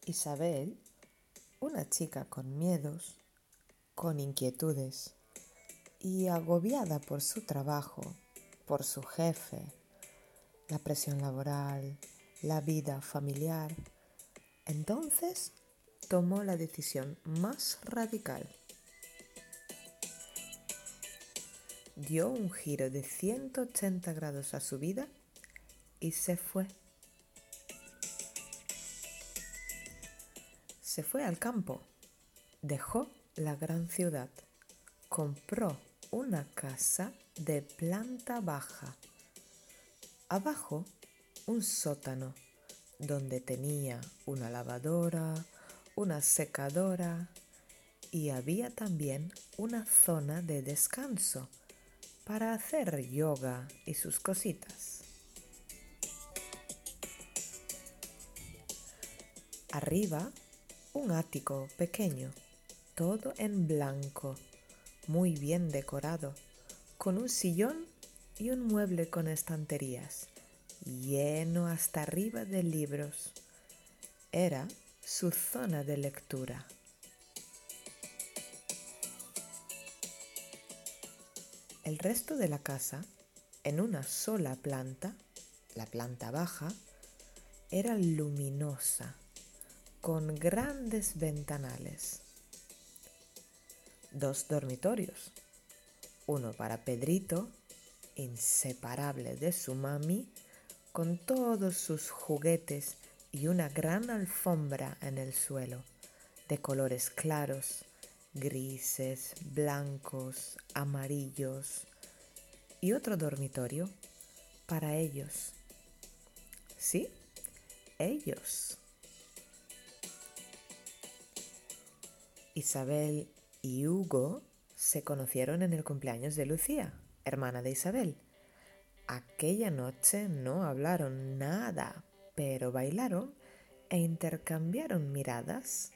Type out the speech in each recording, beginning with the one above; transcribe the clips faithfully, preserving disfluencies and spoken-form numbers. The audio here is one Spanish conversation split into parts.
Isabel, una chica con miedos, con inquietudes y agobiada por su trabajo, por su jefe, la presión laboral, la vida familiar, entonces tomó la decisión más radical. Dio un giro de ciento ochenta grados a su vida y se fue. Se fue al campo, dejó la gran ciudad, compró una casa de planta baja. Abajo, un sótano donde tenía una lavadora, una secadora y había también una zona de descanso para hacer yoga y sus cositas. Arriba, un ático pequeño, todo en blanco, muy bien decorado, con un sillón y un mueble con estanterías, lleno hasta arriba de libros. Era su zona de lectura. El resto de la casa, en una sola planta, la planta baja, era luminosa, con grandes ventanales. Dos dormitorios, uno para Pedrito, inseparable de su mami, con todos sus juguetes y una gran alfombra en el suelo, de colores claros, grises, blancos, amarillos, y otro dormitorio para ellos. ¿Sí? Ellos. Isabel y Hugo se conocieron en el cumpleaños de Lucía, hermana de Isabel. Aquella noche no hablaron nada, pero bailaron e intercambiaron miradas.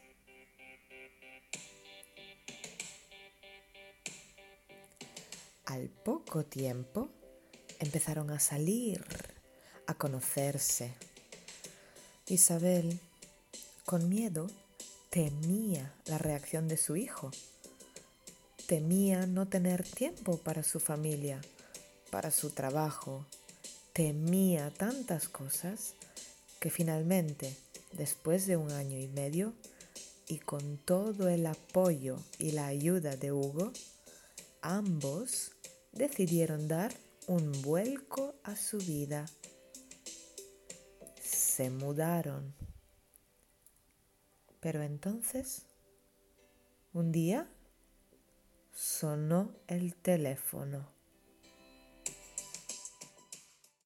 Al poco tiempo empezaron a salir, a conocerse. Isabel, con miedo, temía la reacción de su hijo. Temía no tener tiempo para su familia, para su trabajo. Temía tantas cosas que finalmente, después de un año y medio, y con todo el apoyo y la ayuda de Hugo, ambos decidieron dar un vuelco a su vida. Se mudaron. Pero entonces, un día, sonó el teléfono.